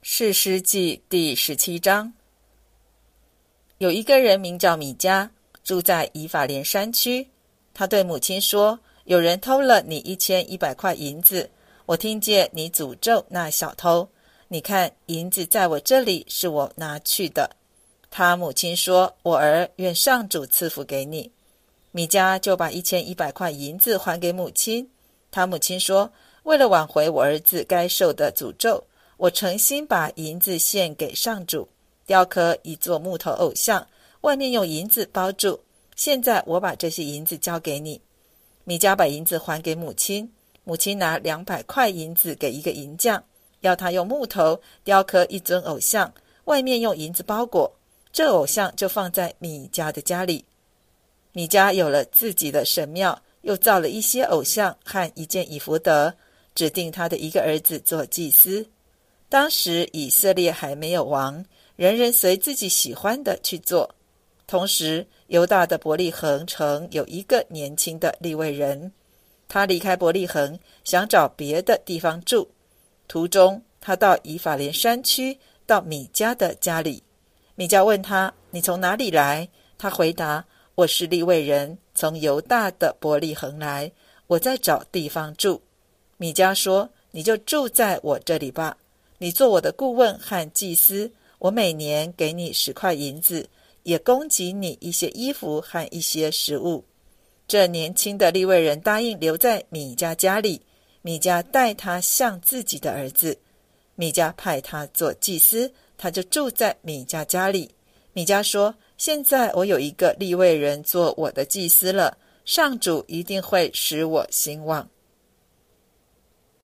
士师记第17章。有一个人名叫米迦，住在以法莲山区。他对母亲说，有人偷了你1100块银子，我听见你诅咒那小偷，你看银子在我这里，是我拿去的。他母亲说，我儿，愿上主赐福给你。米迦就把1100块银子还给母亲。他母亲说，为了挽回我儿子该受的诅咒，我诚心把银子献给上主，雕刻一座木头偶像，外面用银子包住。现在我把这些银子交给你。米迦把银子还给母亲，母亲拿200块银子给一个银匠，要他用木头雕刻一尊偶像，外面用银子包裹。这偶像就放在米迦的家里。米迦有了自己的神庙，又造了一些偶像和一件以弗得，指定他的一个儿子做祭司。当时以色列还没有王，人人随自己喜欢的去做。同时犹大的伯利恒城有一个年轻的利未人，他离开伯利恒，想找别的地方住。途中他到以法莲山区，到米迦的家里。米迦问他，你从哪里来？他回答，我是利未人，从犹大的伯利恒来，我在找地方住。米迦说，你就住在我这里吧，你做我的顾问和祭司，我每年给你10块银子，也供给你一些衣服和一些食物。这年轻的利未人答应留在米迦家里，米迦待他像自己的儿子。米迦派他做祭司，他就住在米迦家里。米迦说，现在我有一个利未人做我的祭司了，上主一定会使我兴旺。